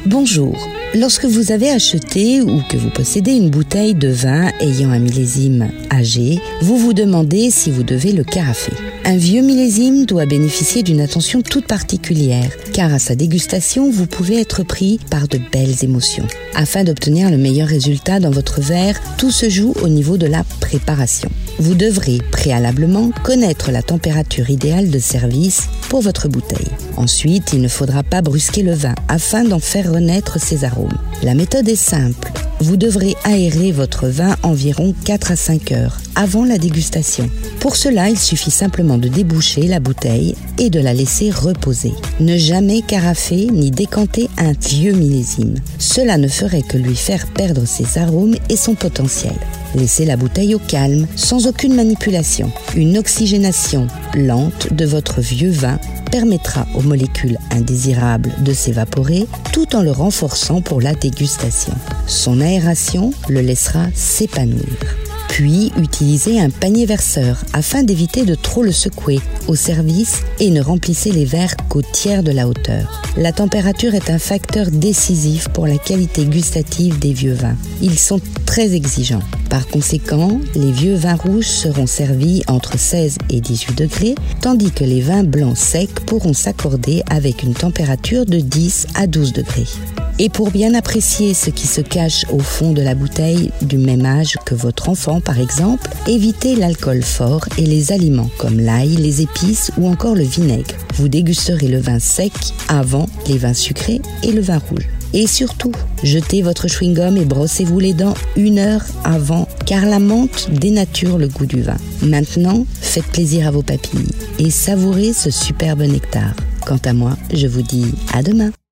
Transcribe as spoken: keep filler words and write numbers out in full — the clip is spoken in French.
Bonjour. Lorsque vous avez acheté ou que vous possédez une bouteille de vin ayant un millésime âgé, vous vous demandez si vous devez le carafer. Un vieux millésime doit bénéficier d'une attention toute particulière, car à sa dégustation, vous pouvez être pris par de belles émotions. Afin d'obtenir le meilleur résultat dans votre verre, tout se joue au niveau de la préparation. Vous devrez préalablement connaître la température idéale de service pour votre bouteille. Ensuite, il ne faudra pas brusquer le vin afin d'en faire renaître ses arômes. La méthode est simple. Vous devrez aérer votre vin environ quatre à cinq heures avant la dégustation. Pour cela, il suffit simplement de déboucher la bouteille et de la laisser reposer. Ne jamais carafer ni décanter un vieux millésime. Cela ne ferait que lui faire perdre ses arômes et son potentiel. Laissez la bouteille au calme, sans aucune manipulation. Une oxygénation lente de votre vieux vin permettra aux molécules indésirables de s'évaporer tout en le renforçant pour la dégustation. Son aération le laissera s'épanouir. Puis, utilisez un panier verseur afin d'éviter de trop le secouer au service et ne remplissez les verres qu'au tiers de la hauteur. La température est un facteur décisif pour la qualité gustative des vieux vins. Ils sont très exigeants. Par conséquent, les vieux vins rouges seront servis entre seize et dix-huit degrés, tandis que les vins blancs secs pourront s'accorder avec une température de dix à douze degrés. Et pour bien apprécier ce qui se cache au fond de la bouteille du même âge que votre enfant par exemple, évitez l'alcool fort et les aliments comme l'ail, les épices ou encore le vinaigre. Vous dégusterez le vin sec avant les vins sucrés et le vin rouge. Et surtout, jetez votre chewing-gum et brossez-vous les dents une heure avant, car la menthe dénature le goût du vin. Maintenant, faites plaisir à vos papilles et savourez ce superbe nectar. Quant à moi, je vous dis à demain.